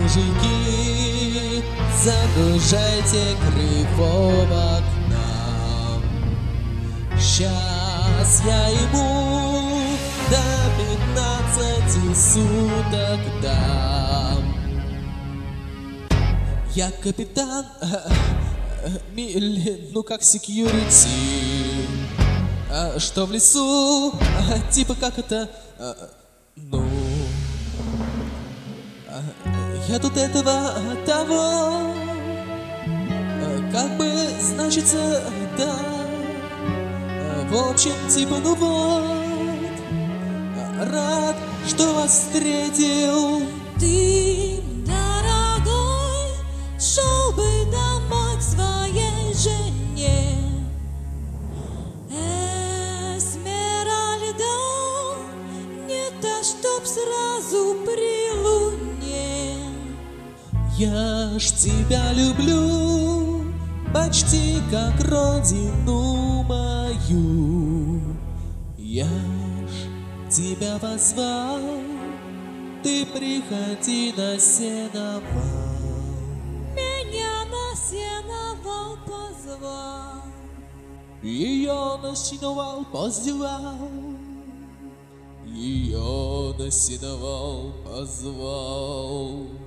мужики, загружайте Кривого к нам. Сейчас я ему до 15 суток дам. Я капитан, ну как секьюрити, что в лесу, типа как это, ну, я тут этого, того, как бы, значится, да, в общем, типа, ну вот, рад, что вас встретил. Ты, дорогой, шел бы домой к своей жене. Эсмеральда, не та, чтоб сразу при луне. Я ж тебя люблю, почти как родину мою. Я ж тебя позвал, ты приходи на сеновал. Меня на сеновал позвал. Ее на сеновал позвал. Ее на сеновал позвал.